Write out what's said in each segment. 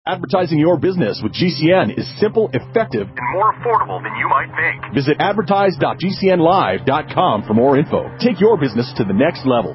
Advertising your business with GCN is simple, effective, and more affordable than you might think. Visit advertise.gcnlive.com for more info. Take your business to the next level.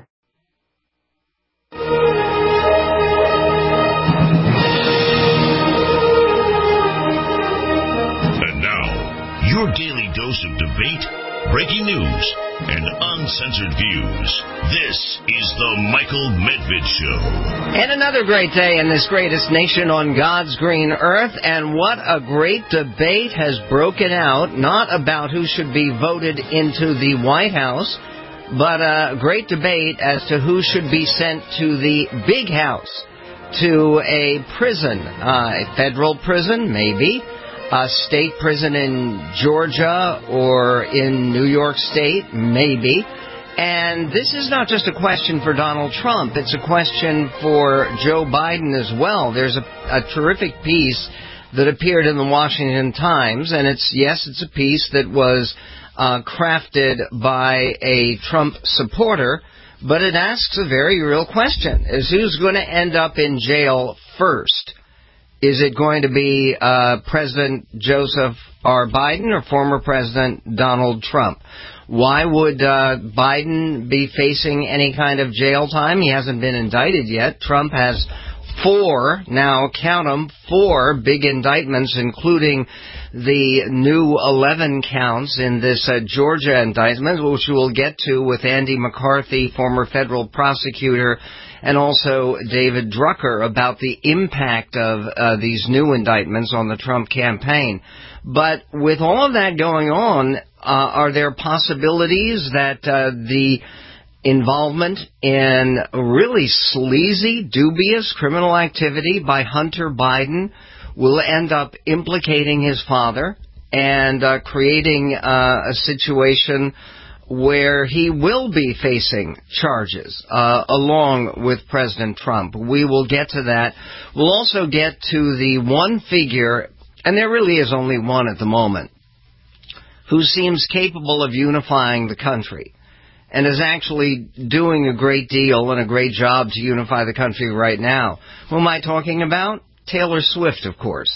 And now, your daily dose of debate, breaking news, and uncensored views. This is the Michael Medved Show. And another great day in this greatest nation on God's green earth. And what a great debate has broken out, not about who should be voted into the White House, but a great debate as to who should be sent to the big house, to a prison, a federal prison, maybe, a state prison in Georgia or in New York State, maybe. And this is not just a question for Donald Trump. It's a question for Joe Biden as well. There's a terrific piece that appeared in the Washington Times, and it's a piece that was crafted by a Trump supporter, but it asks a very real question, is who's going to end up in jail first? Is it going to be President Joseph R. Biden or former President Donald Trump? Why would Biden be facing any kind of jail time? He hasn't been indicted yet. Trump has 4, now count them, 4 big indictments, including the new 11 counts in this Georgia indictment, which we'll get to with Andy McCarthy, former federal prosecutor, and also David Drucker about the impact of these new indictments on the Trump campaign. But with all of that going on, are there possibilities that the involvement in really sleazy, dubious criminal activity by Hunter Biden will end up implicating his father and creating a situation where he will be facing charges along with President Trump? We will get to that. We'll also get to the one figure, and there really is only one at the moment, who seems capable of unifying the country and is actually doing a great deal and a great job to unify the country right now. Who am I talking about? Taylor Swift, of course.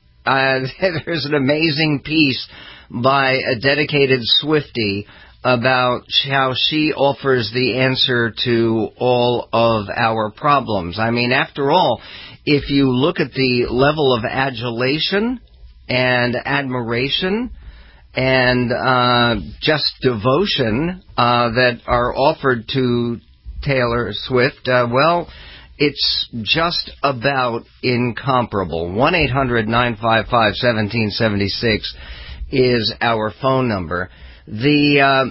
There's an amazing piece by a dedicated Swiftie about how she offers the answer to all of our problems. I mean, after all, if you look at the level of adulation and admiration and just devotion that are offered to Taylor Swift, well, it's just about incomparable. 1-800-955-1776 is our phone number. The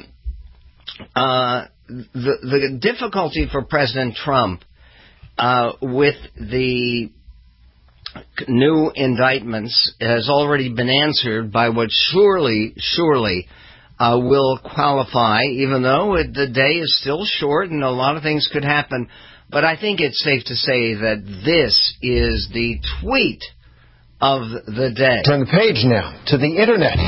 difficulty for President Trump with the new indictments has already been answered by what surely will qualify, even though the day is still short and a lot of things could happen. But I think it's safe to say that this is the tweet of the day. Turn the page now to the Internet.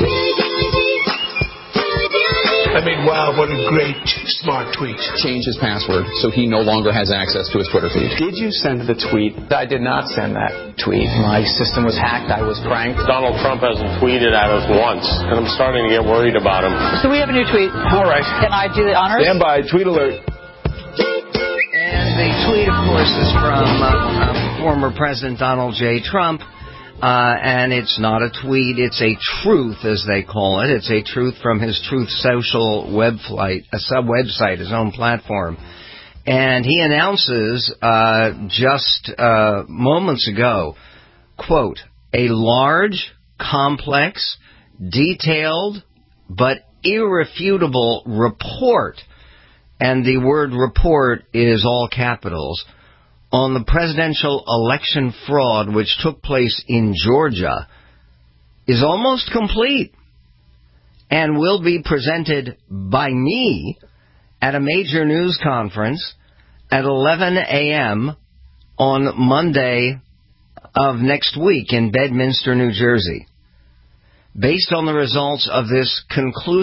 I mean, wow, what a great, smart tweet. Change his password so he no longer has access to his Twitter feed. Did you send the tweet? I did not send that tweet. My system was hacked. I was pranked. Donald Trump hasn't tweeted at us once, and I'm starting to get worried about him. So we have a new tweet. All right. Can I do the honors? Stand by. Tweet alert. And the tweet, of course, is from former President Donald J. Trump. And it's not a tweet, it's a truth, as they call it. It's a truth from his Truth Social website, his own platform. And he announces just moments ago, quote, a large, complex, detailed, but irrefutable report, and the word report is all capitals, on the presidential election fraud which took place in Georgia is almost complete and will be presented by me at a major news conference at 11 a.m. on Monday of next week in Bedminster, New Jersey. Based on the results of this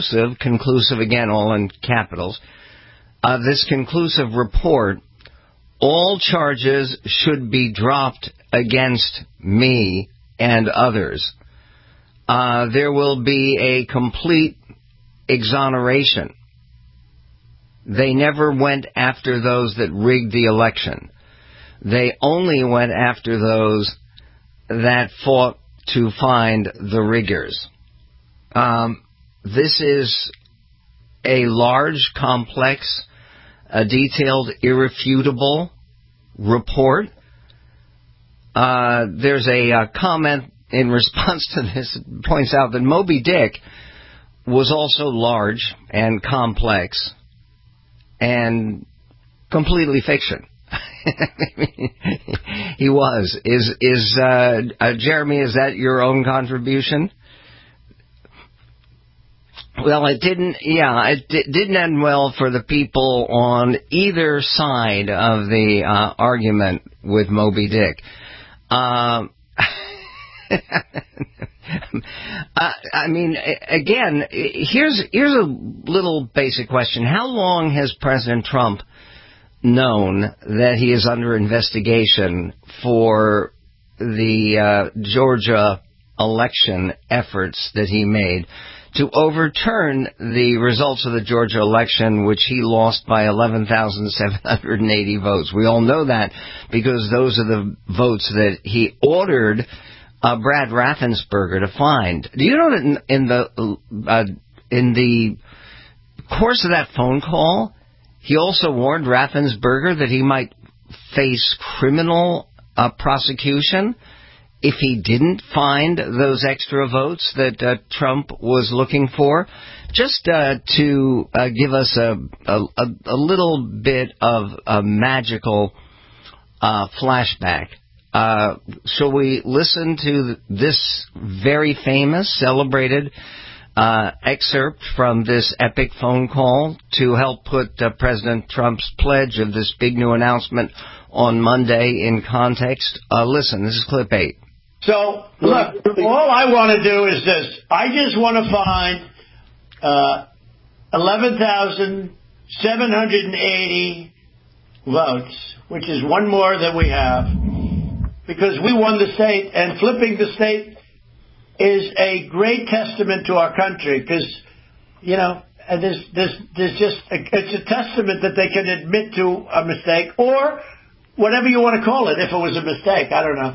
conclusive again, all in capitals, this conclusive report all charges should be dropped against me and others. There will be a complete exoneration. They never went after those that rigged the election. They only went after those that fought to find the riggers. This is a large, complex, detailed, irrefutable report. There's a comment in response to this that points out that Moby Dick was also large and complex and completely fiction. He was. Jeremy, is that your own contribution? Well, it didn't end well for the people on either side of the argument with Moby Dick. I mean, again, here's a little basic question. How long has President Trump known that he is under investigation for the Georgia election efforts that he made to overturn the results of the Georgia election, which he lost by 11,780 votes? We all know that because those are the votes that he ordered Brad Raffensperger to find. Do you know that in the course of that phone call, he also warned Raffensperger that he might face criminal prosecution if he didn't find those extra votes that Trump was looking for? Just to give us a little bit of a magical flashback. Shall we listen to this very famous, celebrated excerpt from this epic phone call to help put President Trump's pledge of this big new announcement on Monday in context? Listen, this is clip 8. So, look, all I want to do is this. I just want to find 11,780 votes, which is one more than we have, because we won the state, and flipping the state is a great testament to our country, because, you know, there's just, it's a testament that they can admit to a mistake, or whatever you want to call it, if it was a mistake, I don't know.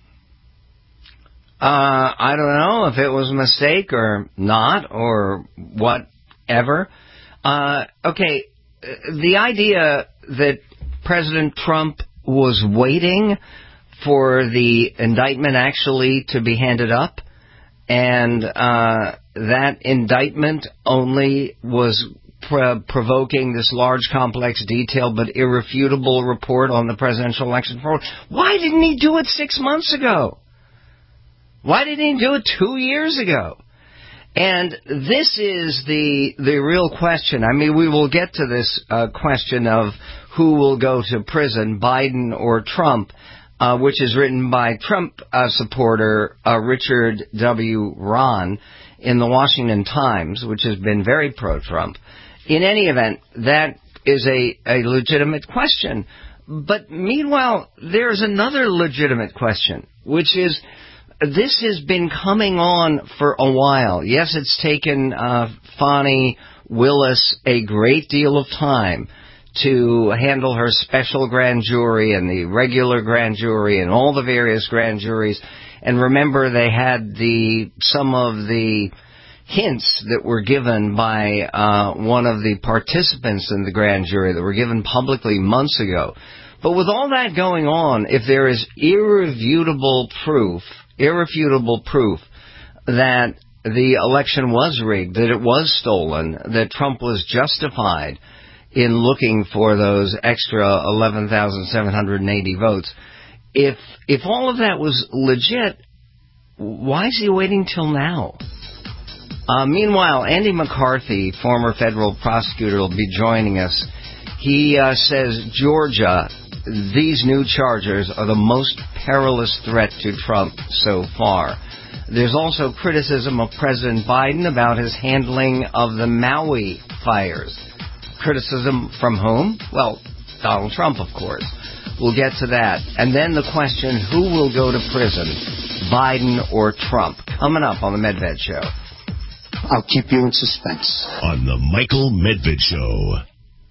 I don't know if it was a mistake or not, or whatever. Okay, the idea that President Trump was waiting for the indictment actually to be handed up, and that indictment only was provoking this large, complex, detailed, but irrefutable report on the presidential election fraud. Why didn't he do it 6 months ago? Why didn't he do it 2 years ago? And this is the real question. I mean, we will get to this question of who will go to prison, Biden or Trump, which is written by Trump supporter Richard W. Rahn in the Washington Times, which has been very pro-Trump. In any event, that is a legitimate question. But meanwhile, there's another legitimate question, which is, this has been coming on for a while. Yes, it's taken Fani Willis a great deal of time to handle her special grand jury and the regular grand jury and all the various grand juries. And remember, they had some of the hints that were given by one of the participants in the grand jury that were given publicly months ago. But with all that going on, if there is irrefutable proof that the election was rigged, that it was stolen, that Trump was justified in looking for those extra 11,780 votes, if all of that was legit, why is he waiting till now? Meanwhile, Andy McCarthy, former federal prosecutor, will be joining us. He says Georgia, these new charges are the most perilous threat to Trump so far. There's also criticism of President Biden about his handling of the Maui fires. Criticism from whom? Well, Donald Trump, of course. We'll get to that. And then the question, who will go to prison, Biden or Trump? Coming up on the Medved Show. I'll keep you in suspense. On the Michael Medved Show.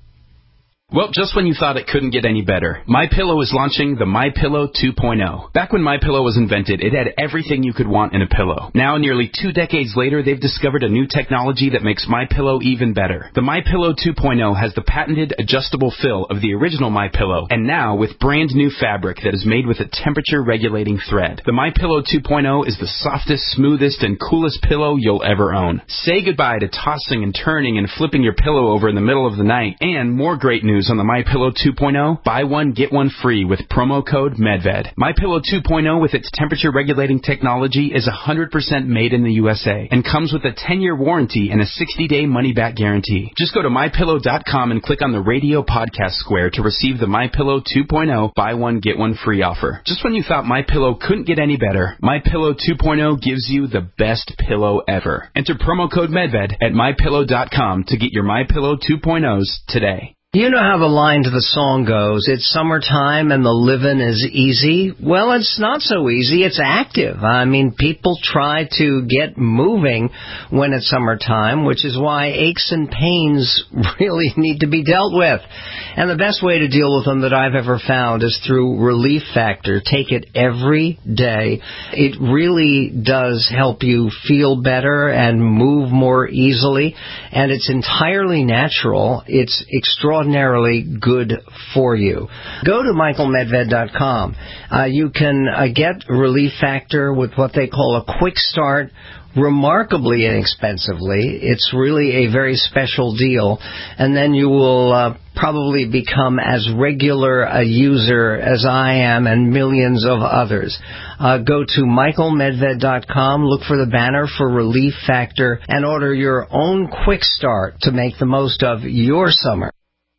Well, just when you thought it couldn't get any better, MyPillow is launching the MyPillow 2.0. Back when MyPillow was invented, it had everything you could want in a pillow. Now, nearly 2 decades later, they've discovered a new technology that makes MyPillow even better. The MyPillow 2.0 has the patented adjustable fill of the original MyPillow, and now with brand new fabric that is made with a temperature-regulating thread. The MyPillow 2.0 is the softest, smoothest, and coolest pillow you'll ever own. Say goodbye to tossing and turning and flipping your pillow over in the middle of the night. And more great news on the MyPillow 2.0, buy one, get one free with promo code MEDVED. MyPillow 2.0 with its temperature-regulating technology is 100% made in the USA and comes with a 10-year warranty and a 60-day money-back guarantee. Just go to MyPillow.com and click on the radio podcast square to receive the MyPillow 2.0 buy one, get one free offer. Just when you thought MyPillow couldn't get any better, MyPillow 2.0 gives you the best pillow ever. Enter promo code MEDVED at MyPillow.com to get your MyPillow 2.0s today. You know how the line to the song goes, it's summertime and the living is easy. Well, it's not so easy, it's active. I mean, people try to get moving when it's summertime, which is why aches and pains really need to be dealt with. And the best way to deal with them that I've ever found is through Relief Factor. Take it every day. It really does help you feel better and move more easily, and it's entirely natural. It's extraordinarily good for you. Go to michaelmedved.com. You can get Relief Factor with what they call a quick start, remarkably inexpensively. It's really a very special deal. And then you will probably become as regular a user as I am and millions of others. Go to michaelmedved.com, look for the banner for Relief Factor, and order your own quick start to make the most of your summer.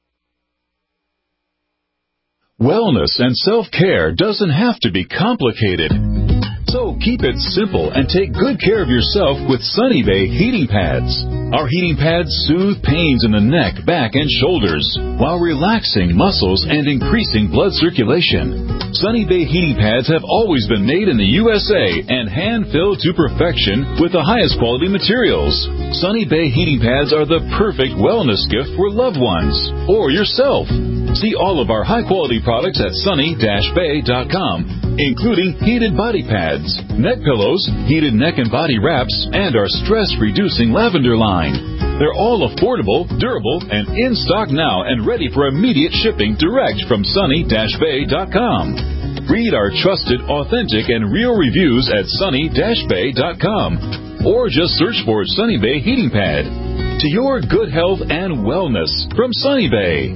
Wellness and self-care doesn't have to be complicated. So keep it simple and take good care of yourself with Sunny Bay heating pads. Our heating pads soothe pains in the neck, back, and shoulders while relaxing muscles and increasing blood circulation. Sunny Bay heating pads have always been made in the USA and hand-filled to perfection with the highest quality materials. Sunny Bay heating pads are the perfect wellness gift for loved ones or yourself. See all of our high-quality products at sunny-bay.com, including heated body pads, neck pillows, heated neck and body wraps, and our stress-reducing lavender line. They're all affordable, durable, and in stock now and ready for immediate shipping direct from sunny-bay.com. Read our trusted, authentic, and real reviews at sunny-bay.com, or just search for Sunny Bay Heating Pad. To your good health and wellness from Sunny Bay.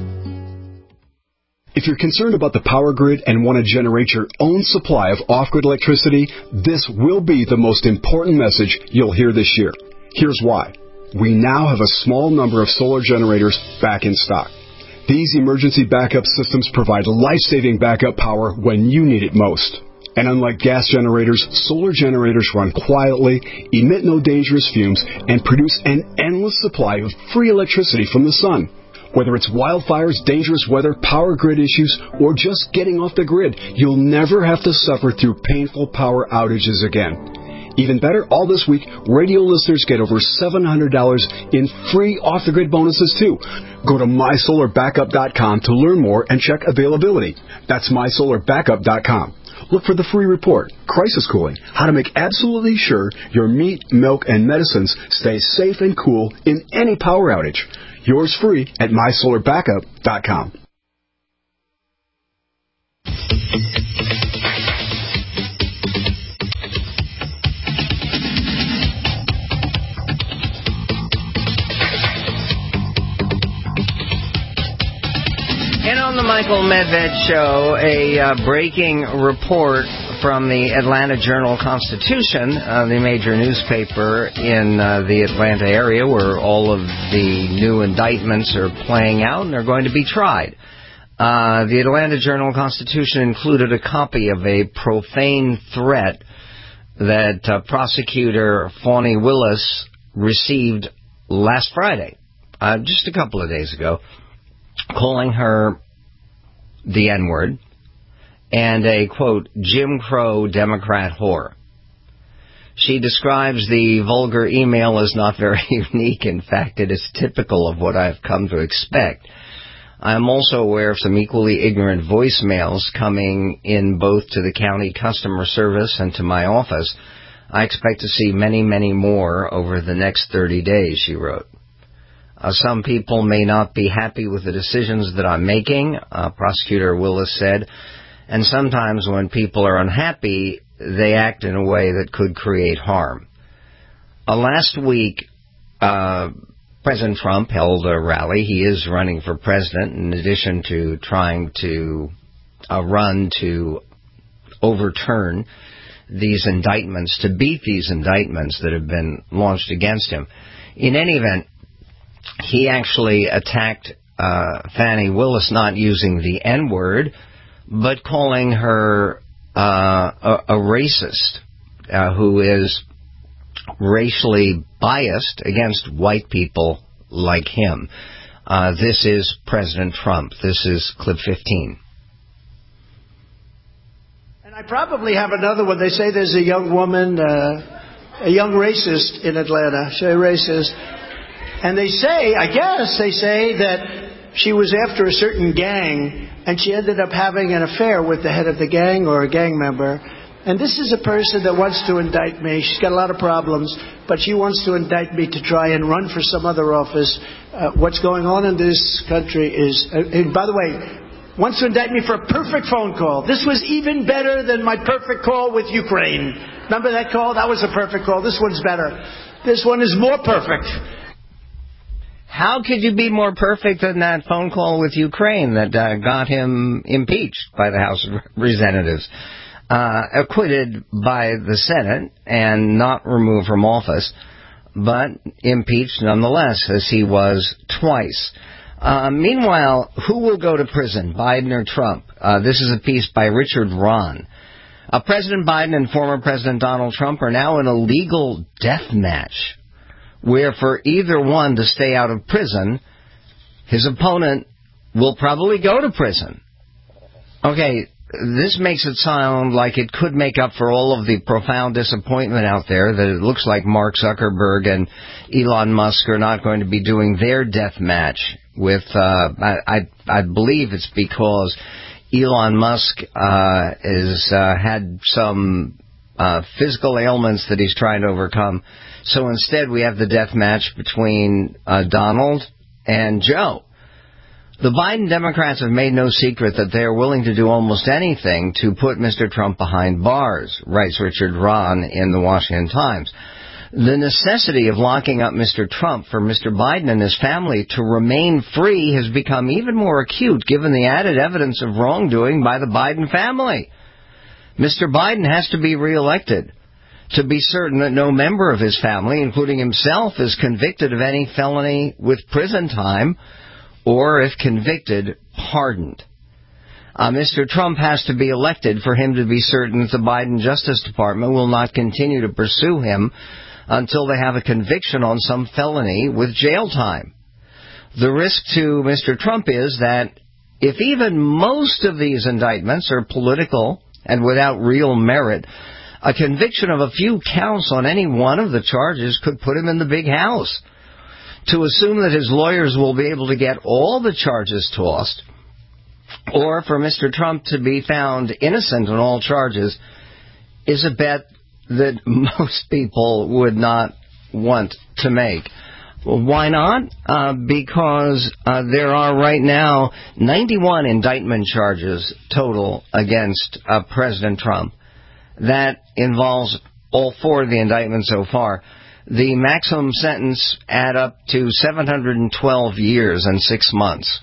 If you're concerned about the power grid and want to generate your own supply of off-grid electricity, this will be the most important message you'll hear this year. Here's why. We now have a small number of solar generators back in stock. These emergency backup systems provide life-saving backup power when you need it most. And unlike gas generators, solar generators run quietly, emit no dangerous fumes, and produce an endless supply of free electricity from the sun. Whether it's wildfires, dangerous weather, power grid issues, or just getting off the grid, you'll never have to suffer through painful power outages again. Even better, all this week, radio listeners get over $700 in free off-the-grid bonuses, too. Go to mysolarbackup.com to learn more and check availability. That's mysolarbackup.com. Look for the free report, Crisis Cooling, how to make absolutely sure your meat, milk, and medicines stay safe and cool in any power outage. Yours free at mysolarbackup.com. And on the Michael Medved Show, a breaking report from the Atlanta Journal-Constitution, the major newspaper in the Atlanta area where all of the new indictments are playing out and are going to be tried. The Atlanta Journal-Constitution included a copy of a profane threat that prosecutor Fani Willis received last Friday, just a couple of days ago, calling her the N-word, and a, quote, Jim Crow Democrat whore. She describes the vulgar email as not very unique. In fact, it is typical of what I've come to expect. I am also aware of some equally ignorant voicemails coming in both to the county customer service and to my office. I expect to see many, many more over the next 30 days, she wrote. Some people may not be happy with the decisions that I'm making, Prosecutor Willis said, and sometimes when people are unhappy, they act in a way that could create harm. Last week, President Trump held a rally. He is running for president in addition to trying to run to overturn these indictments, to beat these indictments that have been launched against him. In any event, he actually attacked Fani Willis not using the N-word, but calling her a racist who is racially biased against white people like him. This is President Trump. This is clip 15. And I probably have another one. They say there's a young woman, a young racist in Atlanta. She's a racist. And they say, I guess they say that she was after a certain gang and she ended up having an affair with the head of the gang or a gang member. And this is a person that wants to indict me. She's got a lot of problems, but she wants to indict me to try and run for some other office. What's going on in this country is, and by the way, wants to indict me for a perfect phone call. This was even better than my perfect call with Ukraine. Remember that call? That was a perfect call. This one's better. This one is more perfect. How could you be more perfect than that phone call with Ukraine that got him impeached by the House of Representatives, acquitted by the Senate, and not removed from office, but impeached nonetheless, as he was twice. Meanwhile, who will go to prison, Biden or Trump? This is a piece by Richard Rahn. President Biden and former President Donald Trump are now in a legal death match, where for either one to stay out of prison, his opponent will probably go to prison. Okay, this makes it sound like it could make up for all of the profound disappointment out there that it looks like Mark Zuckerberg and Elon Musk are not going to be doing their death match with, I believe it's because Elon Musk had some physical ailments that he's trying to overcome. So instead, we have the death match between Donald and Joe. The Biden Democrats have made no secret that they are willing to do almost anything to put Mr. Trump behind bars, writes Richard Rahn in the Washington Times. The necessity of locking up Mr. Trump for Mr. Biden and his family to remain free has become even more acute given the added evidence of wrongdoing by the Biden family. Mr. Biden has to be reelected to be certain that no member of his family, including himself, is convicted of any felony with prison time, or if convicted, pardoned. Mr. Trump has to be elected for him to be certain that the Biden Justice Department will not continue to pursue him until they have a conviction on some felony with jail time. The risk to Mr. Trump is that if even most of these indictments are political and without real merit, a conviction of a few counts on any one of the charges could put him in the big house. To assume that his lawyers will be able to get all the charges tossed, or for Mr. Trump to be found innocent on all charges, is a bet that most people would not want to make. Well, why not? Because there are right now 91 indictment charges total against President Trump. That involves all four of the indictments so far. The maximum sentence add up to 712 years and 6 months.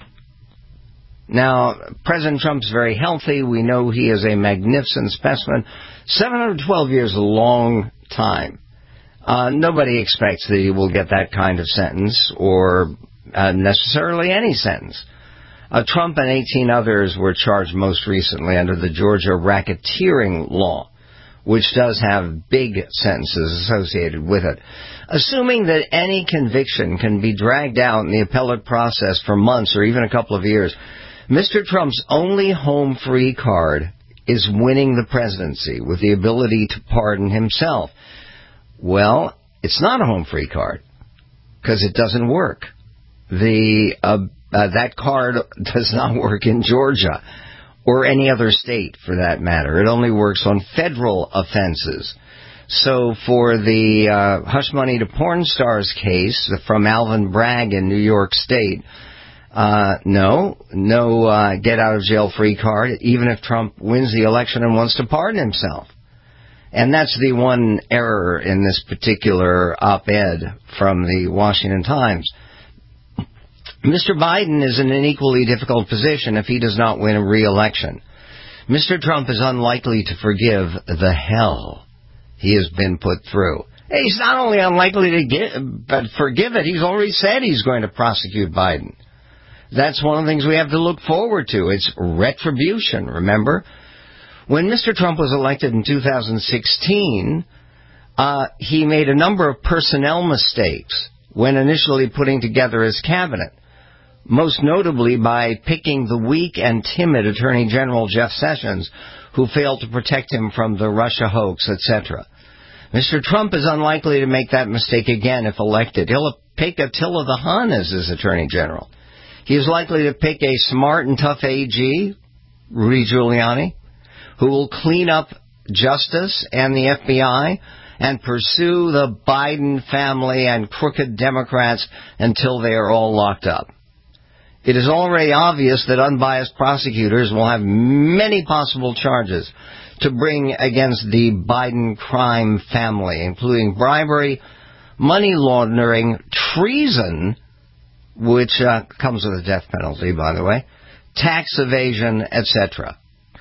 Now, President Trump's very healthy. We know he is a magnificent specimen. 712 years is a long time. Nobody expects that he will get that kind of sentence or necessarily any sentence. Trump and 18 others were charged most recently under the Georgia racketeering law, which does have big sentences associated with it. Assuming that any conviction can be dragged out in the appellate process for months or even a couple of years, Mr. Trump's only home free card is winning the presidency with the ability to pardon himself. Well, it's not a home free card because it doesn't work. That card does not work in Georgia or any other state for that matter. It only works on federal offenses. So for the hush money to porn stars case from Alvin Bragg in New York State, no get out of jail free card, even if Trump wins the election and wants to pardon himself. And that's the one error in this particular op-ed from the Washington Times. Mr. Biden is in an equally difficult position if he does not win a re-election. Mr. Trump is unlikely to forgive the hell he has been put through. Hey, he's not only unlikely to forgive it, he's already said he's going to prosecute Biden. That's one of the things we have to look forward to. It's retribution, remember? When Mr. Trump was elected in 2016, he made a number of personnel mistakes when initially putting together his cabinet, most notably by picking the weak and timid Attorney General Jeff Sessions, who failed to protect him from the Russia hoax, etc. Mr. Trump is unlikely to make that mistake again if elected. He'll pick Attila the Hun as his Attorney General. He is likely to pick a smart and tough AG, Rudy Giuliani, who will clean up justice and the FBI and pursue the Biden family and crooked Democrats until they are all locked up. It is already obvious that unbiased prosecutors will have many possible charges to bring against the Biden crime family, including bribery, money laundering, treason, which comes with a death penalty, by the way, tax evasion, etc.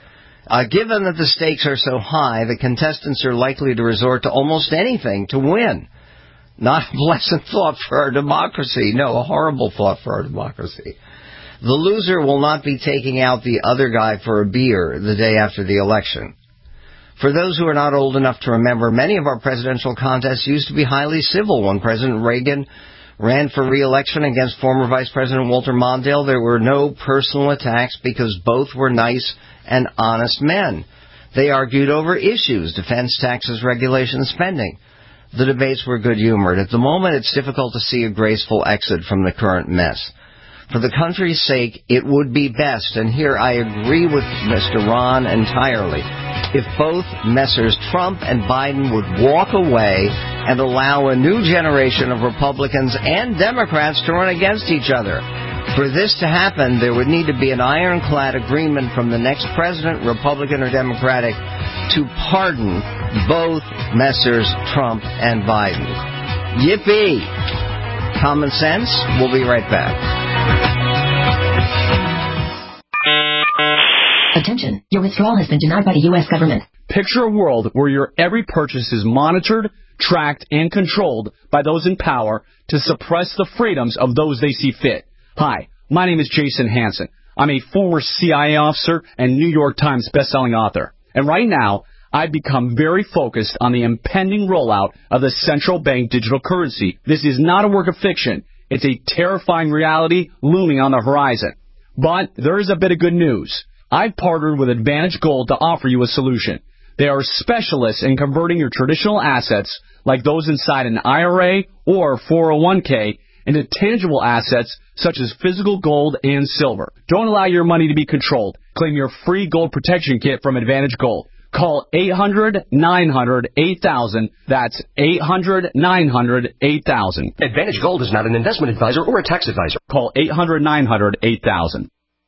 Given that the stakes are so high, the contestants are likely to resort to almost anything to win. Not a pleasant thought for our democracy. No, a horrible thought for our democracy. The loser will not be taking out the other guy for a beer the day after the election. For those who are not old enough to remember, many of our presidential contests used to be highly civil. When President Reagan ran for re-election against former Vice President Walter Mondale, there were no personal attacks because both were nice and honest men. They argued over issues, defense, taxes, regulations, spending. The debates were good-humored. At the moment, it's difficult to see a graceful exit from the current mess. For the country's sake, it would be best, and here I agree with Mr. Ron entirely, if both Messrs. Trump and Biden would walk away and allow a new generation of Republicans and Democrats to run against each other. For this to happen, there would need to be an ironclad agreement from the next president, Republican or Democratic, to pardon both Messrs. Trump and Biden. Yippee! Common sense. We'll be right back. Attention, your withdrawal has been denied by the U.S. government. Picture a world where your every purchase is monitored, tracked, and controlled by those in power to suppress the freedoms of those they see fit. Hi, my name is Jason Hansen. I'm a former CIA officer and New York Times bestselling author. And right now, I've become very focused on the impending rollout of the central bank digital currency. This is not a work of fiction. It's a terrifying reality looming on the horizon. But there is a bit of good news. I've partnered with Advantage Gold to offer you a solution. They are specialists in converting your traditional assets, like those inside an IRA or 401k, into tangible assets such as physical gold and silver. Don't allow your money to be controlled. Claim your free gold protection kit from Advantage Gold. Call 800-900-8000. That's 800-900-8000. Advantage Gold is not an investment advisor or a tax advisor. Call 800-900-8000.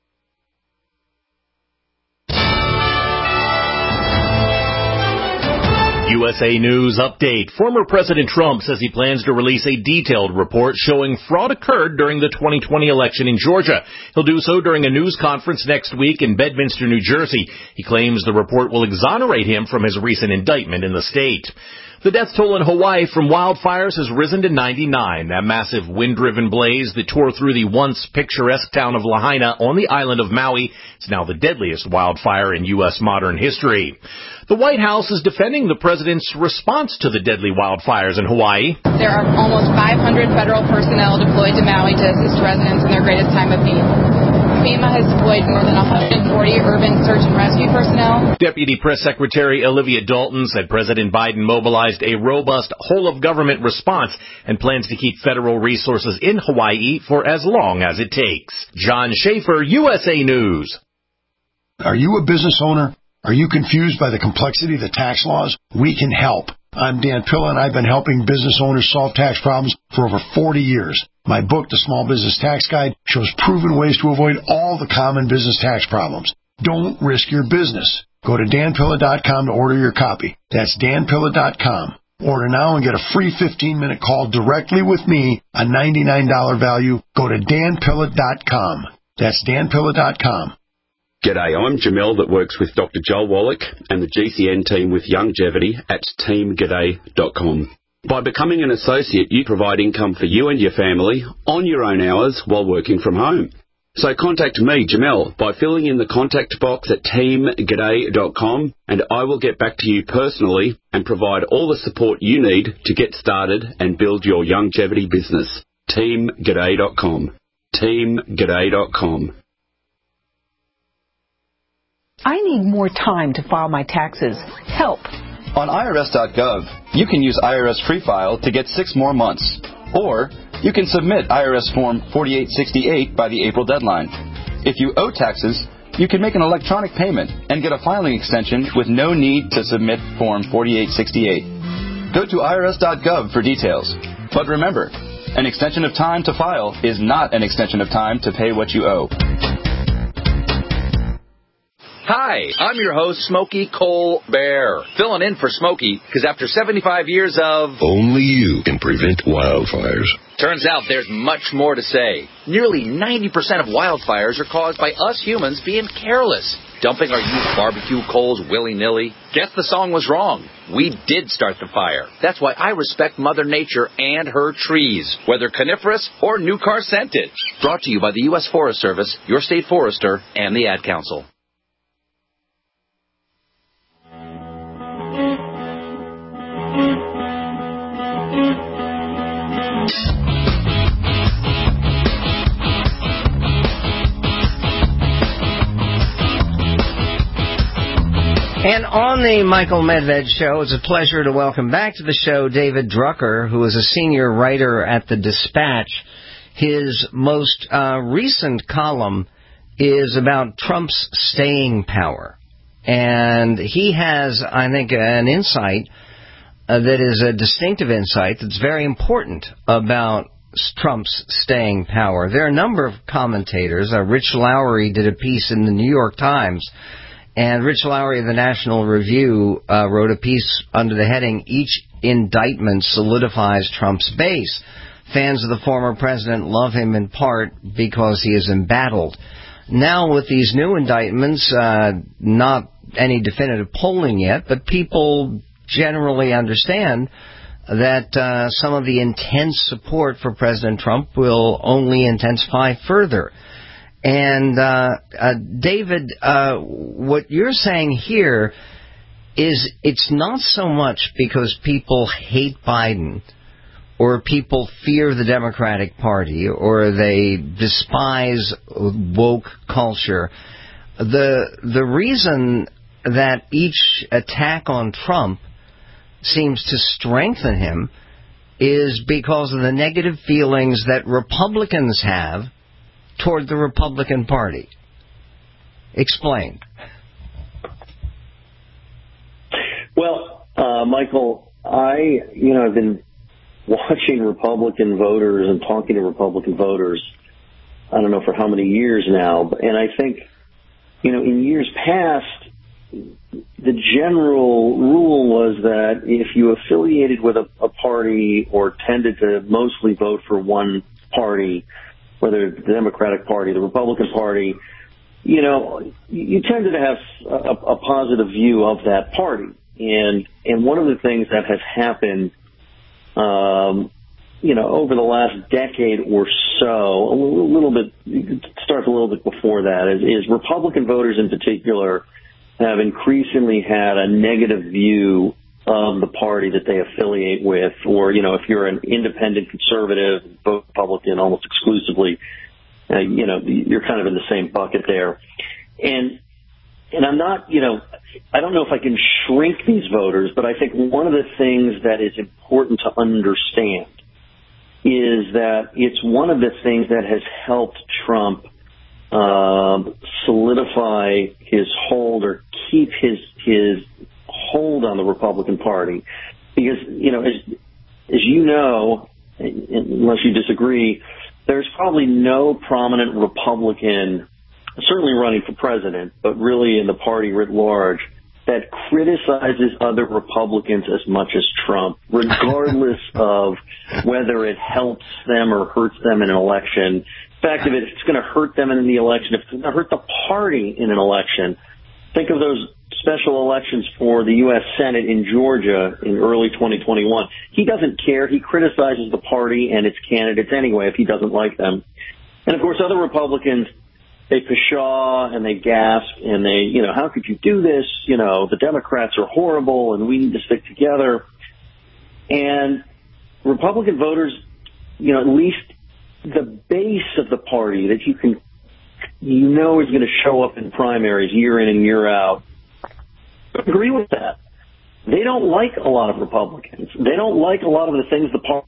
USA News Update. Former President Trump says he plans to release a detailed report showing fraud occurred during the 2020 election in Georgia. He'll do so during a news conference next week in Bedminster, New Jersey. He claims the report will exonerate him from his recent indictment in the state. The death toll in Hawaii from wildfires has risen to 99. That massive wind-driven blaze that tore through the once picturesque town of Lahaina on the island of Maui is now the deadliest wildfire in U.S. modern history. The White House is defending the president's response to the deadly wildfires in Hawaii. There are almost 500 federal personnel deployed to Maui to assist residents in their greatest time of need. FEMA has deployed more than 140 urban search and rescue personnel. Deputy Press Secretary Olivia Dalton said President Biden mobilized a robust whole-of-government response and plans to keep federal resources in Hawaii for as long as it takes. John Schaefer, USA News. Are you a business owner? Are you confused by the complexity of the tax laws? We can help. I'm Dan Pilla, and I've been helping business owners solve tax problems for over 40 years. My book, The Small Business Tax Guide, shows proven ways to avoid all the common business tax problems. Don't risk your business. Go to danpilla.com to order your copy. That's danpilla.com. Order now and get a free 15-minute call directly with me, a $99 value. Go to danpilla.com. That's danpilla.com. G'day, I'm Jamel that works with Dr. Joel Wallach and the GCN team with Longevity at teamg'day.com. By becoming an associate, you provide income for you and your family on your own hours while working from home. So contact me, Jamel, by filling in the contact box at teamg'day.com, and I will get back to you personally and provide all the support you need to get started and build your longevity business. teamg'day.com. teamg'day.com. I need more time to file my taxes. Help. On IRS.gov, you can use IRS Free File to get 6 more months. Or you can submit IRS Form 4868 by the April deadline. If you owe taxes, you can make an electronic payment and get a filing extension with no need to submit Form 4868. Go to IRS.gov for details. But remember, an extension of time to file is not an extension of time to pay what you owe. Hi, I'm your host, Smokey Colbert, filling in for Smokey because after 75 years of... Only you can prevent wildfires. Turns out there's much more to say. Nearly 90% of wildfires are caused by us humans being careless, dumping our used barbecue coals willy-nilly. Guess the song was wrong. We did start the fire. That's why I respect Mother Nature and her trees, whether coniferous or new car scented. Brought to you by the U.S. Forest Service, your state forester, and the Ad Council. And on the Michael Medved Show, it's a pleasure to welcome back to the show David Drucker, who is a senior writer at The Dispatch. His most recent column is about Trump's staying power. And he has, I think, an insight that is a distinctive insight that's very important about Trump's staying power. There are a number of commentators. Rich Lowry did a piece in the New York Times, and Rich Lowry of the National Review wrote a piece under the heading, "Each Indictment Solidifies Trump's Base. Fans of the former president love him in part because he is embattled." Now, with these new indictments, not any definitive polling yet, but people generally understand that some of the intense support for President Trump will only intensify further. And, David, what you're saying here is it's not so much because people hate Biden or people fear the Democratic Party or they despise woke culture. The reason that each attack on Trump seems to strengthen him is because of the negative feelings that Republicans have toward the Republican Party. Explain. Well, Michael, I've been watching Republican voters and talking to Republican voters, I don't know for how many years now, and I think, in years past, the general rule was that if you affiliated with a party or tended to mostly vote for one party, whether the Democratic Party, the Republican Party, you tended to have a positive view of that party. And one of the things that has happened, over the last decade or so, it starts a little bit before that, is Republican voters in particular have increasingly had a negative view of the party that they affiliate with, or, if you're an independent conservative, vote Republican almost exclusively, you're kind of in the same bucket there. And I'm not, I don't know if I can shrink these voters, but I think one of the things that is important to understand is that it's one of the things that has helped Trump solidify his hold or keep his hold on the Republican Party. Because, as you know, unless you disagree, there's probably no prominent Republican, certainly running for president, but really in the party writ large, that criticizes other Republicans as much as Trump, regardless of whether it helps them or hurts them in an election. In fact, if it's going to hurt them in the election, if it's going to hurt the party in an election, think of those special elections for the U.S. Senate in Georgia in early 2021. He doesn't care. He criticizes the party and its candidates anyway if he doesn't like them. And, of course, other Republicans, they pshaw and they gasp and they, how could you do this? The Democrats are horrible and we need to stick together. And Republican voters, at least the base of the party that is going to show up in primaries year in and year out, agree with that. They don't like a lot of Republicans. They don't like a lot of the things the party.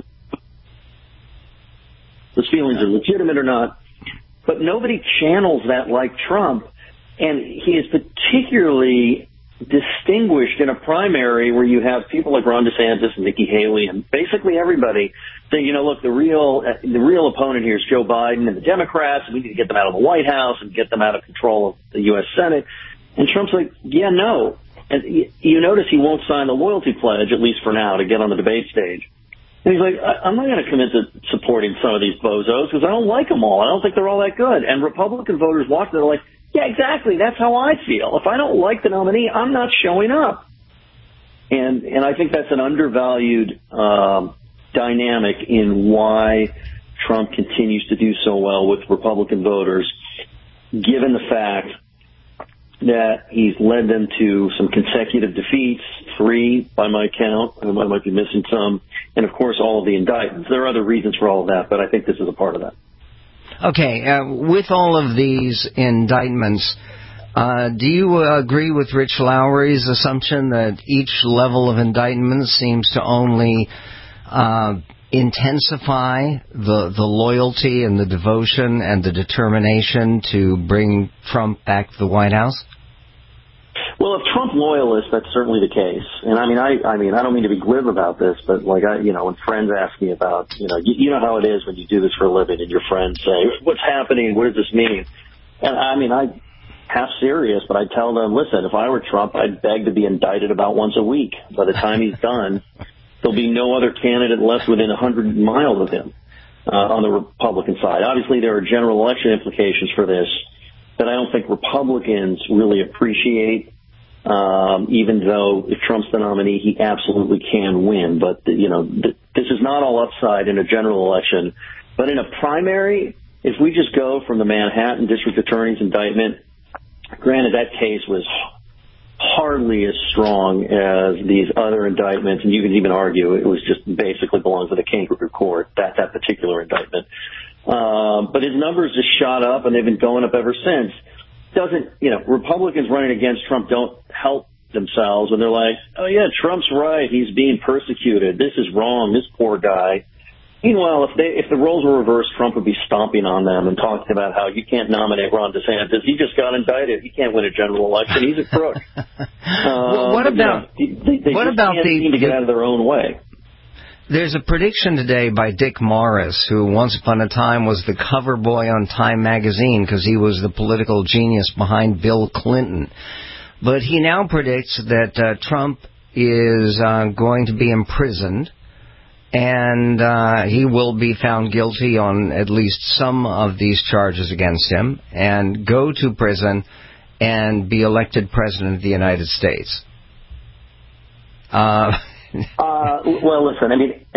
Those feelings are legitimate or not. But nobody channels that like Trump, and he is particularly distinguished in a primary where you have people like Ron DeSantis and Nikki Haley and basically everybody saying, look, the real opponent here is Joe Biden and the Democrats, and we need to get them out of the White House and get them out of control of the U.S. Senate. And Trump's like, yeah, no. And you notice he won't sign the loyalty pledge, at least for now, to get on the debate stage. And he's like, I'm not going to commit to supporting some of these bozos because I don't like them all. I don't think they're all that good. And Republican voters watch, they're like, yeah, exactly. That's how I feel. If I don't like the nominee, I'm not showing up. And I think that's an undervalued dynamic in why Trump continues to do so well with Republican voters, given the fact that he's led them to some consecutive defeats, 3 by my count. I might be missing some. And, of course, all of the indictments. There are other reasons for all of that, but I think this is a part of that. Okay. With all of these indictments, do you agree with Rich Lowry's assumption that each level of indictment seems to only intensify the loyalty and the devotion and the determination to bring Trump back to the White House? Well, if Trump loyalists, that's certainly the case. And I don't mean to be glib about this, but when friends ask me about, you know how it is when you do this for a living and your friends say, what's happening? What does this mean? And I half serious, but I tell them, listen, if I were Trump, I'd beg to be indicted about once a week. By the time he's done, there'll be no other candidate left within 100 miles of him on the Republican side. Obviously, there are general election implications for this that I don't think Republicans really appreciate. Even though if Trump's the nominee, he absolutely can win. But, this is not all upside in a general election. But in a primary, if we just go from the Manhattan District Attorney's indictment, granted that case was hardly as strong as these other indictments, and you can even argue it was just basically belongs to the kangaroo court, that particular indictment. But his numbers just shot up, and they've been going up ever since. Republicans running against Trump don't help themselves when they're like, oh, yeah, Trump's right. He's being persecuted. This is wrong. This poor guy. Meanwhile, if the roles were reversed, Trump would be stomping on them and talking about how you can't nominate Ron DeSantis. He just got indicted. He can't win a general election. He's a crook. What about they can't seem to get out of their own way. There's a prediction today by Dick Morris, who once upon a time was the cover boy on Time magazine because he was the political genius behind Bill Clinton. But he now predicts that Trump is going to be imprisoned, and he will be found guilty on at least some of these charges against him, and go to prison and be elected president of the United States. Well, listen,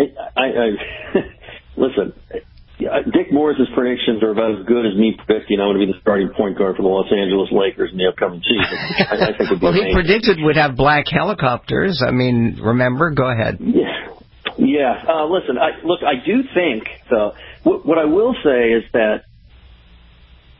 listen, Dick Morris's predictions are about as good as me predicting I'm going to be the starting point guard for the Los Angeles Lakers in the upcoming season. I think would be amazing. He predicted we'd have black helicopters. Remember? Go ahead. Yeah. Listen, I do think, though, what I will say is that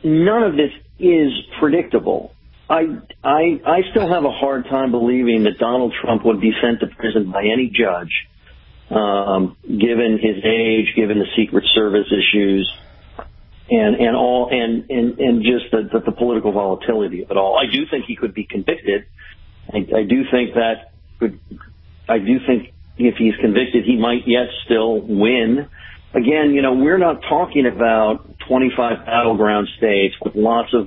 none of this is predictable. I still have a hard time believing that Donald Trump would be sent to prison by any judge, given his age, given the Secret Service issues, and just the political volatility of it all. I do think he could be convicted. I do think if he's convicted, he might yet still win. Again, we're not talking about 25 battleground states with lots of,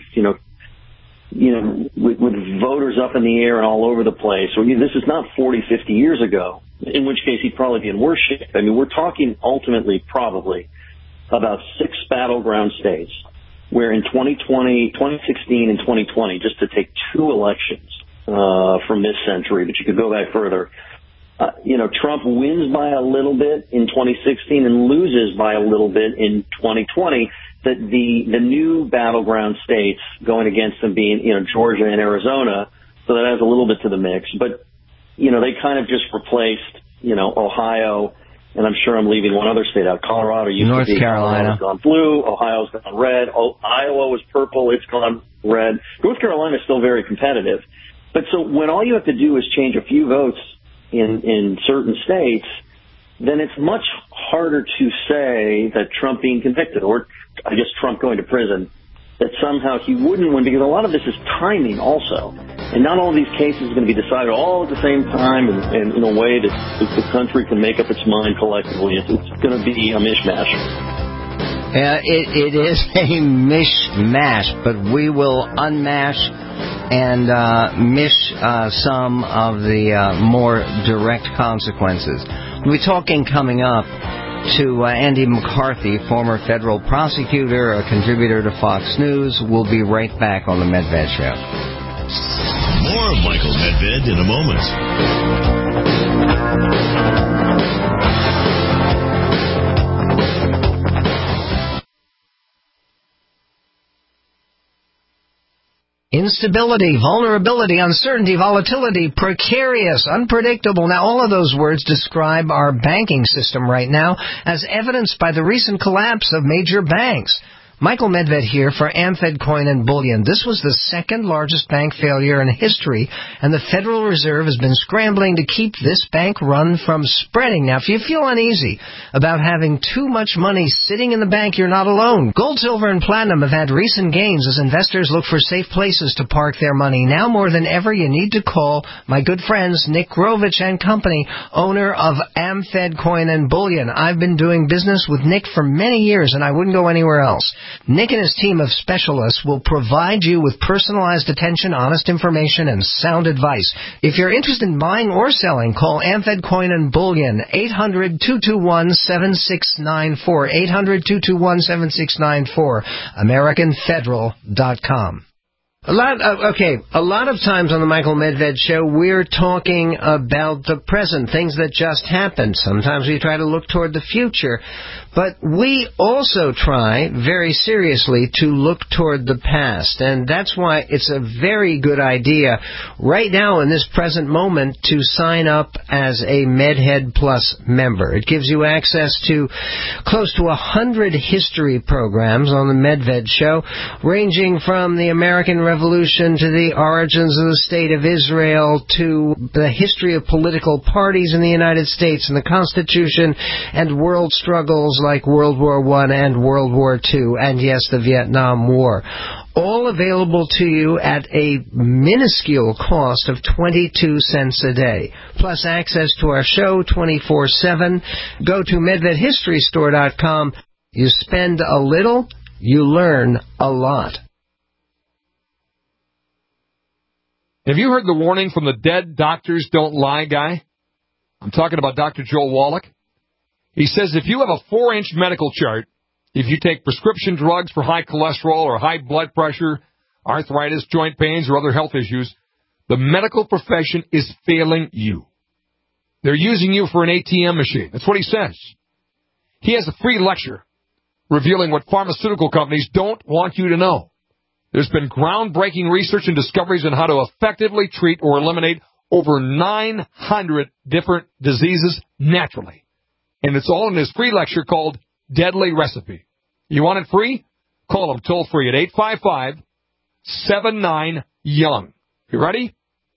with voters up in the air and all over the place. So this is not 40, 50 years ago, in which case he'd probably be in worse shape. I mean, we're talking ultimately probably about 6 battleground states where in 2016 and 2020, just to take 2 elections from this century, but you could go back further, Trump wins by a little bit in 2016 and loses by a little bit in 2020. That the new battleground states going against him being, Georgia and Arizona, so that adds a little bit to the mix. But, they kind of just replaced, Ohio, and I'm sure I'm leaving one other state out. Colorado used North to be. Carolina. Colorado's gone blue. Ohio's gone red. Iowa was purple. It's gone red. North Carolina is still very competitive. But so when all you have to do is change a few votes in certain states, then it's much harder to say that Trump being convicted, or I guess Trump going to prison, that somehow he wouldn't win, because a lot of this is timing also. And not all of these cases are going to be decided all at the same time and in a way that the country can make up its mind collectively. It's going to be a mishmash. It is a mishmash, but we will unmash and some of the more direct consequences. We'll be talking coming up to Andy McCarthy, former federal prosecutor, a contributor to Fox News. We'll be right back on the Medved Show. More of Michael Medved in a moment. Instability, vulnerability, uncertainty, volatility, precarious, unpredictable. Now, all of those words describe our banking system right now, as evidenced by the recent collapse of major banks. Michael Medved here for Amfed Coin and Bullion. This was the second largest bank failure in history, and the Federal Reserve has been scrambling to keep this bank run from spreading. Now, if you feel uneasy about having too much money sitting in the bank, you're not alone. Gold, silver, and platinum have had recent gains as investors look for safe places to park their money. Now more than ever, you need to call my good friends Nick Grovich and Company, owner of Amfed Coin and Bullion. I've been doing business with Nick for many years, and I wouldn't go anywhere else. Nick and his team of specialists will provide you with personalized attention, honest information, and sound advice. If you're interested in buying or selling, call Amfed Coin and Bullion, 800-221-7694, 800-221-7694, AmericanFederal.com. A lot of times on the Michael Medved Show, we're talking about the present, things that just happened. Sometimes we try to look toward the future. But we also try, very seriously, to look toward the past. And that's why it's a very good idea right now in this present moment to sign up as a MedHead Plus member. It gives you access to close to 100 history programs on the Medved Show, ranging from the American Revolution to the origins of the State of Israel to the history of political parties in the United States and the Constitution and world struggles like World War I and World War II and, yes, the Vietnam War. All available to you at a minuscule cost of 22 cents a day. Plus access to our show 24/7. Go to MedvedHistoryStore.com. You spend a little, you learn a lot. Have you heard the warning from the dead doctors don't lie guy? I'm talking about Dr. Joel Wallach. He says if you have a 4-inch medical chart, if you take prescription drugs for high cholesterol or high blood pressure, arthritis, joint pains, or other health issues, the medical profession is failing you. They're using you for an ATM machine. That's what he says. He has a free lecture revealing what pharmaceutical companies don't want you to know. There's been groundbreaking research and discoveries on how to effectively treat or eliminate over 900 different diseases naturally. And it's all in his free lecture called Deadly Recipe. You want it free? Call them toll-free at 855-79-YOUNG. You ready?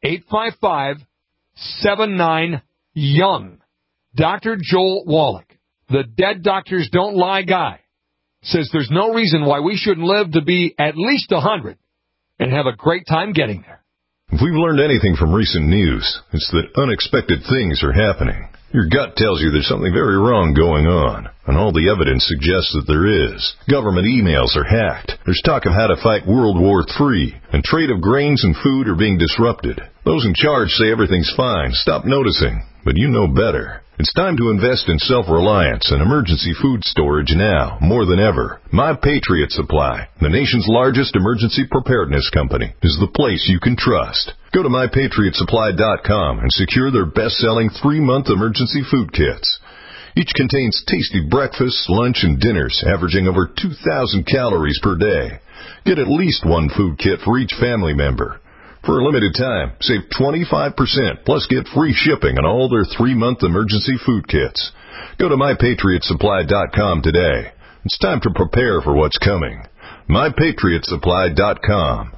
855-79-YOUNG. Dr. Joel Wallach, the Dead Doctors Don't Lie guy, says there's no reason why we shouldn't live to be at least 100 and have a great time getting there. If we've learned anything from recent news, it's that unexpected things are happening. Your gut tells you there's something very wrong going on, and all the evidence suggests that there is. Government emails are hacked. There's talk of how to fight World War III, and trade of grains and food are being disrupted. Those in charge say everything's fine. Stop noticing, but you know better. It's time to invest in self-reliance and emergency food storage now, more than ever. My Patriot Supply, the nation's largest emergency preparedness company, is the place you can trust. Go to MyPatriotSupply.com and secure their best-selling 3-month emergency food kits. Each contains tasty breakfasts, lunch, and dinners, averaging over 2,000 calories per day. Get at least one food kit for each family member. For a limited time, save 25%, plus get free shipping on all their 3-month emergency food kits. Go to MyPatriotSupply.com today. It's time to prepare for what's coming. MyPatriotSupply.com.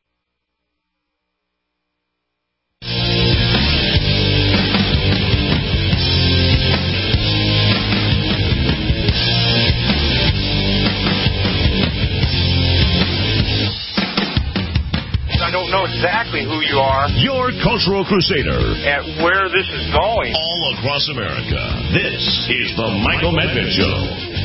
I don't know exactly who you are. Your cultural crusader. And where this is going. All across America. This is the Michael Medved Show.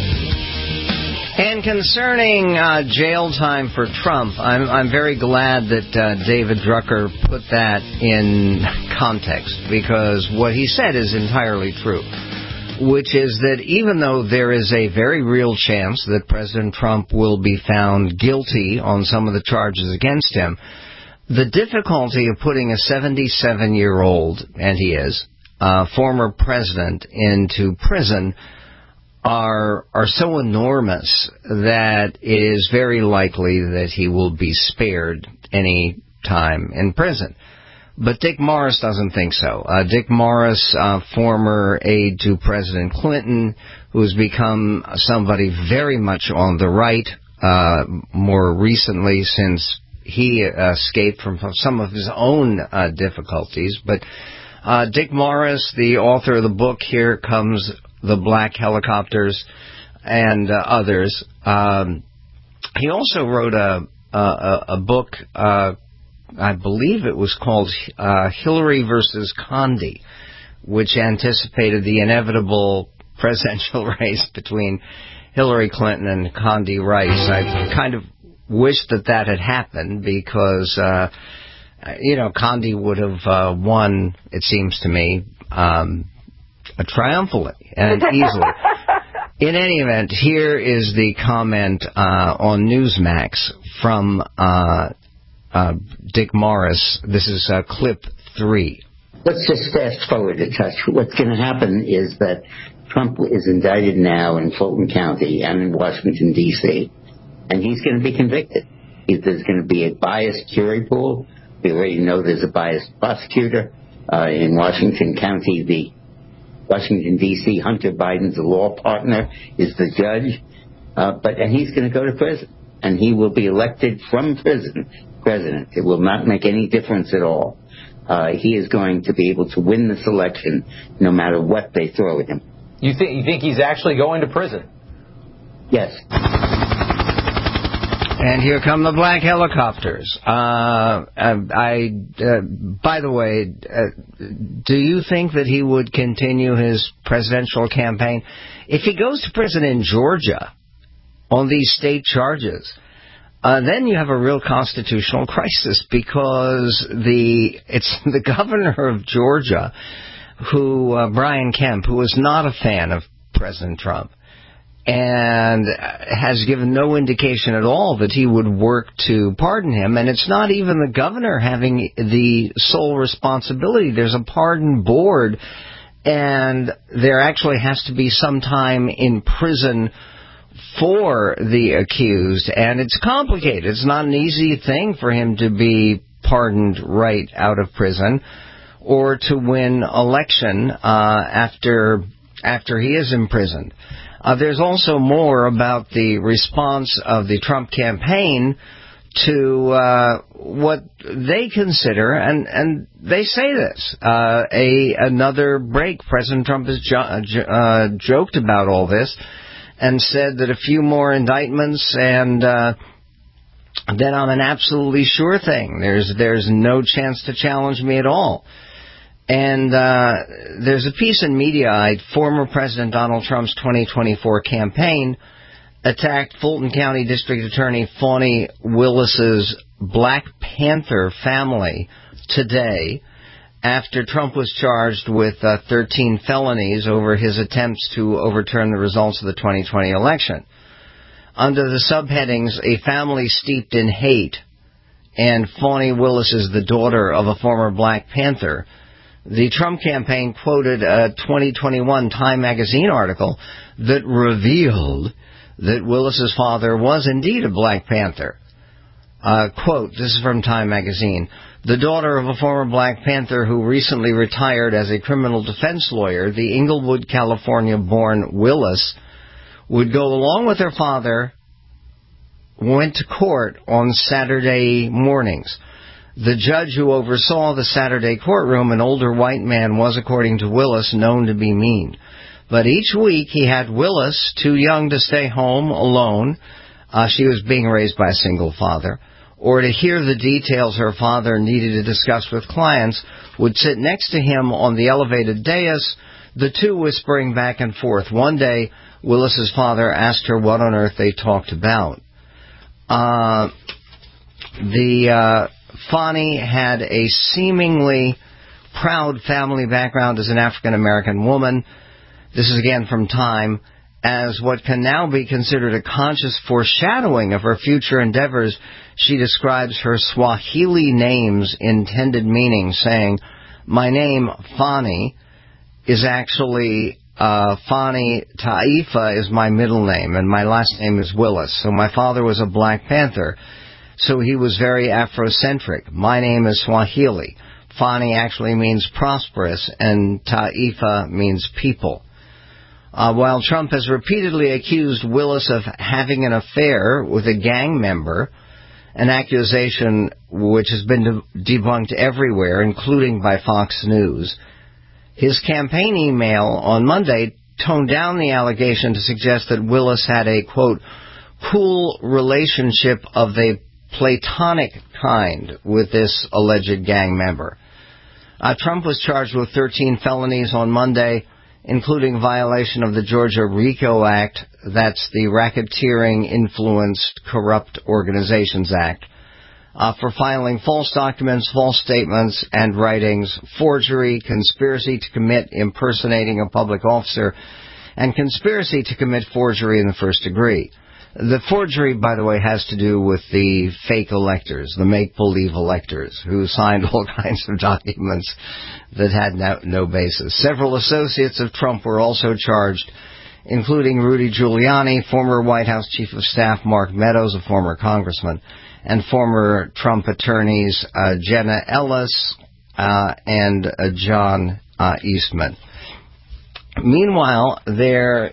And concerning jail time for Trump, I'm very glad that David Drucker put that in context, because what he said is entirely true, which is that even though there is a very real chance that President Trump will be found guilty on some of the charges against him, the difficulty of putting a 77-year-old, and he is, former president into prison are so enormous that it is very likely that he will be spared any time in prison. But Dick Morris doesn't think so. Dick Morris, former aide to President Clinton, who's become somebody very much on the right, more recently since he escaped from some of his own difficulties. But Dick Morris, the author of the book Here Comes the Black Helicopters, and others, he also wrote a book, I believe it was called Hillary versus Condi, which anticipated the inevitable presidential race between Hillary Clinton and Condi Rice. I kind of wish that had happened, because Condi would have won, it seems to me, triumphantly and easily. In any event, here is the comment on Newsmax from Dick Morris. This is clip 3. Let's just fast forward a touch. What's going to happen is that Trump is indicted now in Fulton County and in Washington, D.C., and he's going to be convicted. There's going to be a biased jury pool. We already know there's a biased prosecutor. In Washington County, the Washington, D.C., Hunter Biden's law partner is the judge. And he's going to go to prison. And he will be elected from prison president. It will not make any difference at all. He is going to be able to win this election no matter what they throw at him. You think he's actually going to prison? Yes. And here come the black helicopters. By the way, do you think that he would continue his presidential campaign? If he goes to prison in Georgia on these state charges, then you have a real constitutional crisis, because it's the governor of Georgia, Brian Kemp, who is not a fan of President Trump, and has given no indication at all that he would work to pardon him. And it's not even the governor having the sole responsibility. There's a pardon board, and there actually has to be some time in prison for the accused, and it's complicated. It's not an easy thing for him to be pardoned right out of prison or to win election after he is imprisoned. There's also more about the response of the Trump campaign to what they consider, and they say this, another break. President Trump has joked about all this and said that a few more indictments and then I'm an absolutely sure thing. There's no chance to challenge me at all. And there's a piece in Mediaite, former President Donald Trump's 2024 campaign attacked Fulton County District Attorney Fani Willis's Black Panther family today after Trump was charged with 13 felonies over his attempts to overturn the results of the 2020 election. Under the subheadings, a family steeped in hate, and Fani Willis is the daughter of a former Black Panther, the Trump campaign quoted a 2021 Time magazine article that revealed that Willis's father was indeed a Black Panther. Quote, this is from Time magazine. The daughter of a former Black Panther who recently retired as a criminal defense lawyer, the Inglewood, California-born Willis, would go along with her father, went to court on Saturday mornings. The judge who oversaw the Saturday courtroom, an older white man, was, according to Willis, known to be mean. But each week he had Willis, too young to stay home alone, she was being raised by a single father, or to hear the details her father needed to discuss with clients, would sit next to him on the elevated dais, the two whispering back and forth. One day, Willis's father asked her what on earth they talked about. Fani had a seemingly proud family background as an African-American woman. This is again from Time. As what can now be considered a conscious foreshadowing of her future endeavors, she describes her Swahili name's intended meaning, saying, my name, Fani, is actually Fani Taifa is my middle name, and my last name is Willis. So my father was a Black Panther, so he was very Afrocentric. My name is Swahili. Fani actually means prosperous, and Taifa means people. While Trump has repeatedly accused Willis of having an affair with a gang member, an accusation which has been debunked everywhere, including by Fox News, his campaign email on Monday toned down the allegation to suggest that Willis had a, quote, cool relationship of a platonic kind with this alleged gang member. Trump was charged with 13 felonies on Monday, including violation of the Georgia RICO Act, that's the Racketeering Influenced Corrupt Organizations Act, for filing false documents, false statements and writings, forgery, conspiracy to commit impersonating a public officer, and conspiracy to commit forgery in the first degree. The forgery, by the way, has to do with the fake electors, the make-believe electors, who signed all kinds of documents that had no basis. Several associates of Trump were also charged, including Rudy Giuliani, former White House Chief of Staff Mark Meadows, a former congressman, and former Trump attorneys Jenna Ellis and John Eastman. Meanwhile, there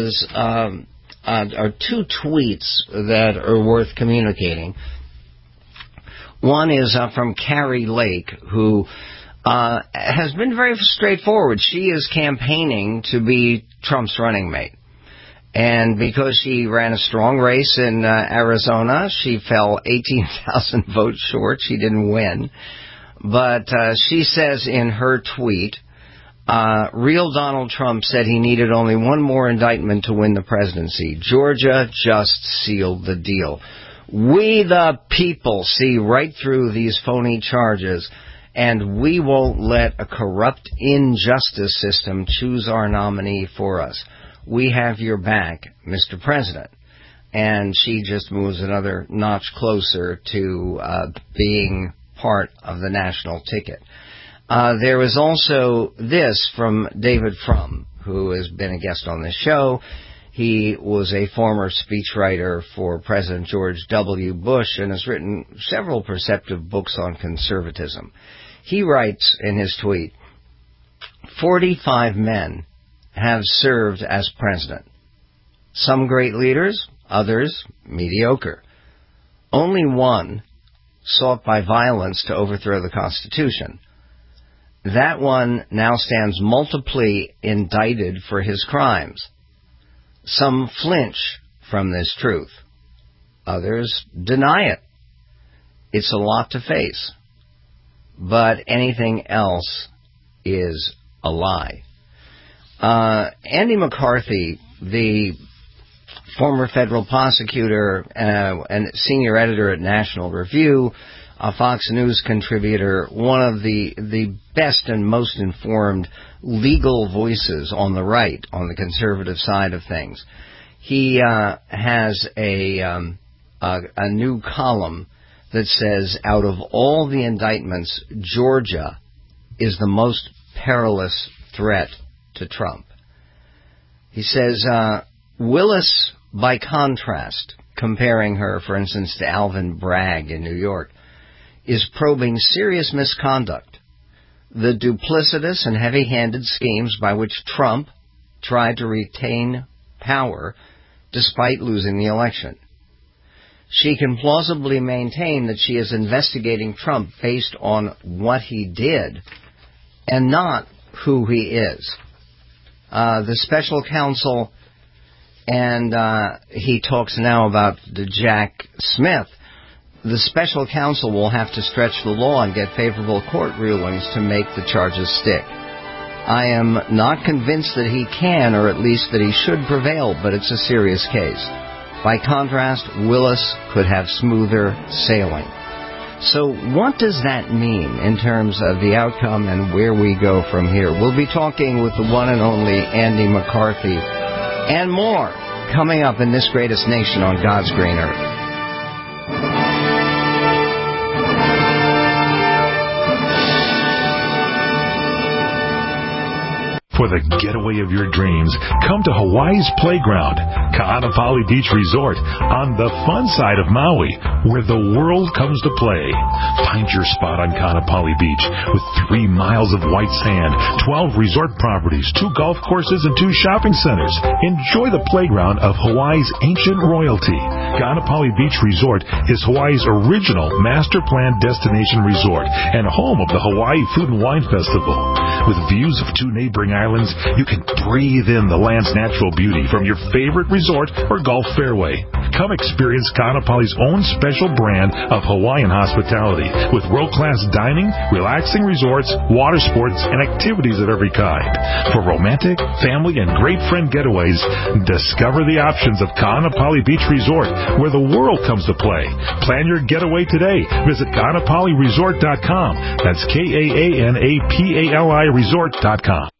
are two tweets that are worth communicating. One is from Carrie Lake, who has been very straightforward. She is campaigning to be Trump's running mate. And because she ran a strong race in Arizona, she fell 18,000 votes short. She didn't win. But she says in her tweet, real Donald Trump said he needed only one more indictment to win the presidency. Georgia just sealed the deal. We the people see right through these phony charges, and we won't let a corrupt injustice system choose our nominee for us. We have your back, Mr. President. And she just moves another notch closer to being part of the national ticket. There was also this from David Frum, who has been a guest on this show. He was a former speechwriter for President George W. Bush and has written several perceptive books on conservatism. He writes in his tweet, 45 men have served as president. Some great leaders, others mediocre. Only one sought by violence to overthrow the Constitution. That one now stands multiply indicted for his crimes. Some flinch from this truth. Others deny it. It's a lot to face. But anything else is a lie. Andy McCarthy, the former federal prosecutor and senior editor at National Review, a Fox News contributor, one of the best and most informed legal voices on the right, on the conservative side of things. He has a new column that says, out of all the indictments, Georgia is the most perilous threat to Trump. He says, Willis, by contrast, comparing her, for instance, to Alvin Bragg in New York, is probing serious misconduct, the duplicitous and heavy-handed schemes by which Trump tried to retain power despite losing the election. She can plausibly maintain that she is investigating Trump based on what he did and not who he is. The special counsel, and he talks now about Jack Smith, the special counsel will have to stretch the law and get favorable court rulings to make the charges stick. I am not convinced that he can, or at least that he should prevail, but it's a serious case. By contrast, Willis could have smoother sailing. So what does that mean in terms of the outcome and where we go from here? We'll be talking with the one and only Andy McCarthy and more coming up in This Greatest Nation on God's Green Earth. For the getaway of your dreams, come to Hawaii's Playground, Ka'anapali Beach Resort, on the fun side of Maui, where the world comes to play. Find your spot on Ka'anapali Beach with 3 miles of white sand, 12 resort properties, 2 golf courses, and 2 shopping centers. Enjoy the playground of Hawaii's ancient royalty. Ka'anapali Beach Resort is Hawaii's original master plan destination resort and home of the Hawaii Food and Wine Festival. With views of 2 neighboring islands, you can breathe in the land's natural beauty from your favorite resort or golf fairway. Come experience Ka'anapali's own special brand of Hawaiian hospitality with world-class dining, relaxing resorts, water sports, and activities of every kind. For romantic, family, and great friend getaways, discover the options of Ka'anapali Beach Resort, where the world comes to play. Plan your getaway today. Visit Ka'anapaliResort.com. That's KAANAPALI Resort.com.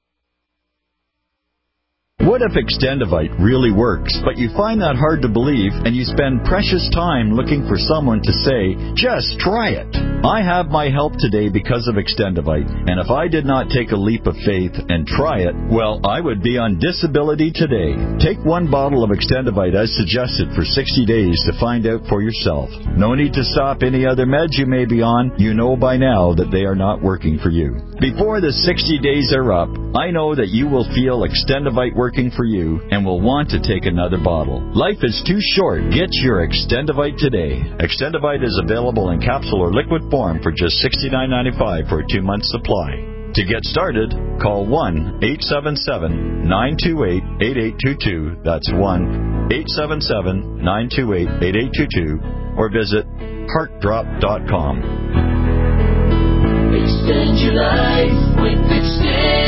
What if Extendivite really works, but you find that hard to believe and you spend precious time looking for someone to say, just try it? I have my help today because of Extendivite, and if I did not take a leap of faith and try it, well, I would be on disability today. Take 1 bottle of Extendivite as suggested for 60 days to find out for yourself. No need to stop any other meds you may be on. You know by now that they are not working for you. Before the 60 days are up, I know that you will feel Extendivite working for you and will want to take another bottle. Life is too short. Get your Extendivite today. Extendivite is available in capsule or liquid form for just $69.95 for a 2-month supply. To get started, call 1-877-928-8822. That's 1-877-928-8822 or visit heartdrop.com. Extend your life with Extend.